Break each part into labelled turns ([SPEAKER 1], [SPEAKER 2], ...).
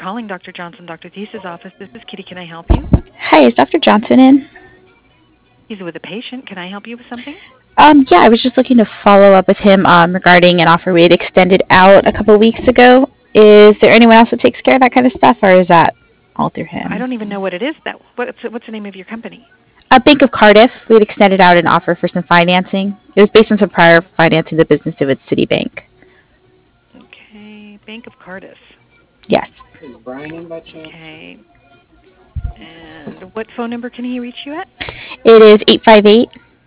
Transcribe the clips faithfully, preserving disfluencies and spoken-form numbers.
[SPEAKER 1] calling Doctor Johnson, Doctor Thesis office. This is Kitty. Can I help you?
[SPEAKER 2] Hi, is Doctor Johnson in?
[SPEAKER 1] He's with a patient. Can I help you with something?
[SPEAKER 2] Um, yeah, I was just looking to follow up with him um, regarding an offer we had extended out a couple of weeks ago. Is there anyone else that takes care of that kind of stuff, or is that all through
[SPEAKER 1] I
[SPEAKER 2] him?
[SPEAKER 1] don't even know what it is. That what's what's the name of your company?
[SPEAKER 2] Uh, Bank of Cardiff, we had extended out an offer for some financing. It was based on some prior financing the business did with Citibank.
[SPEAKER 1] Okay, Bank of Cardiff.
[SPEAKER 2] Yes.
[SPEAKER 3] Is Brian in by chance?
[SPEAKER 1] Okay. And what phone number can he reach you at?
[SPEAKER 2] It is eight five eight,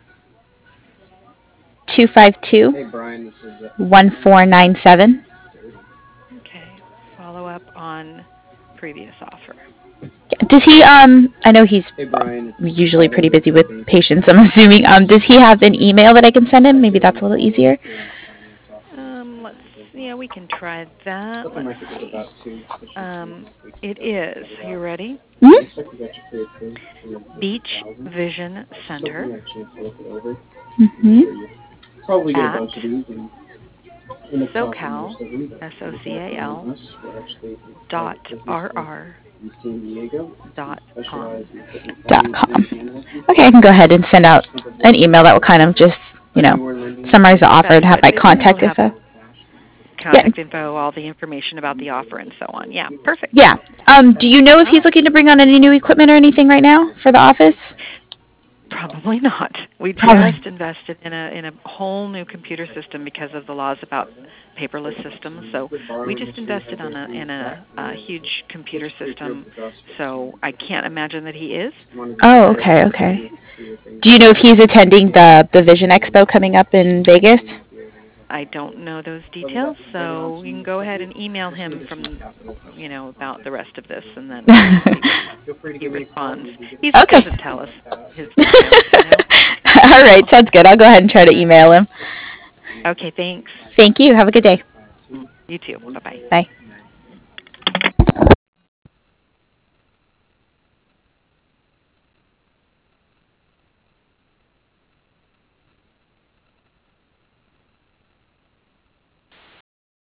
[SPEAKER 2] two five two,
[SPEAKER 3] Hey Brian, this is uh,
[SPEAKER 2] one four nine seven.
[SPEAKER 1] Okay. Follow up on previous offer.
[SPEAKER 2] Does he, um, I know he's
[SPEAKER 3] Hey Brian, it's
[SPEAKER 2] usually
[SPEAKER 3] Tyler
[SPEAKER 2] pretty
[SPEAKER 3] with
[SPEAKER 2] busy
[SPEAKER 3] the
[SPEAKER 2] with
[SPEAKER 3] Bank
[SPEAKER 2] patients, I'm assuming. Um, does he have an email that I can send him? Maybe that's a little easier.
[SPEAKER 1] Um, let's yeah, we can try that.
[SPEAKER 3] Let the
[SPEAKER 1] Let's
[SPEAKER 3] market go
[SPEAKER 1] see.
[SPEAKER 3] about two, so she
[SPEAKER 1] Um,
[SPEAKER 3] next week.
[SPEAKER 1] it is. Are you ready?
[SPEAKER 2] Hmm?
[SPEAKER 3] Looks like we got you pre-approved for your
[SPEAKER 1] Beach
[SPEAKER 3] thousand.
[SPEAKER 1] Vision
[SPEAKER 3] Still
[SPEAKER 1] Center
[SPEAKER 3] can have a chance to look it over.
[SPEAKER 2] Mm-hmm.
[SPEAKER 3] Sure you probably get a
[SPEAKER 1] at
[SPEAKER 3] bunch of these and end up talking
[SPEAKER 1] SoCal,
[SPEAKER 3] most of them. But
[SPEAKER 1] S O
[SPEAKER 3] if
[SPEAKER 1] C
[SPEAKER 3] you
[SPEAKER 1] A
[SPEAKER 3] want
[SPEAKER 1] L,
[SPEAKER 3] us, we're actually a
[SPEAKER 1] dot
[SPEAKER 3] private business
[SPEAKER 1] R
[SPEAKER 3] based
[SPEAKER 1] R
[SPEAKER 3] in San Diego.
[SPEAKER 1] dot
[SPEAKER 3] We
[SPEAKER 1] com.
[SPEAKER 3] specialize in equipment
[SPEAKER 2] Dot com.
[SPEAKER 3] financing and lending.
[SPEAKER 2] Okay, I can go ahead and send out
[SPEAKER 3] Think of
[SPEAKER 2] an
[SPEAKER 3] what
[SPEAKER 2] email that will kind of
[SPEAKER 3] you
[SPEAKER 2] just, you
[SPEAKER 3] I
[SPEAKER 2] know,
[SPEAKER 3] mean, we're lending you
[SPEAKER 2] summarize the offer
[SPEAKER 1] That'd
[SPEAKER 2] and
[SPEAKER 1] be
[SPEAKER 2] have
[SPEAKER 1] good.
[SPEAKER 2] my
[SPEAKER 1] And then it'll
[SPEAKER 2] contact
[SPEAKER 1] have
[SPEAKER 2] info. Yeah,
[SPEAKER 1] contact info, all the information about the offer, and so on. Yeah, perfect.
[SPEAKER 2] yeah. Um, do you know if
[SPEAKER 1] All
[SPEAKER 2] he's
[SPEAKER 1] right.
[SPEAKER 2] looking to bring on any new equipment or anything right now for the office?
[SPEAKER 1] Probably not. We
[SPEAKER 2] Probably.
[SPEAKER 1] just invested in a in a whole new computer system because of the laws about paperless systems. So we just invested on a in a, a huge computer system. So I can't imagine that he is.
[SPEAKER 2] Oh,
[SPEAKER 1] But
[SPEAKER 2] okay, okay. Do you know if he's attending the the Vision Expo coming up in Vegas?
[SPEAKER 1] I don't know those details, so you can go ahead and email him from, you know, about the rest of this, and then we'll see what he responds. He
[SPEAKER 2] Okay.
[SPEAKER 1] doesn't tell us his details, you know.
[SPEAKER 2] All right, sounds good. I'll go ahead and try to email him.
[SPEAKER 1] Okay, thanks.
[SPEAKER 2] Thank you. Have a good day.
[SPEAKER 1] You too. Bye bye.
[SPEAKER 2] Bye.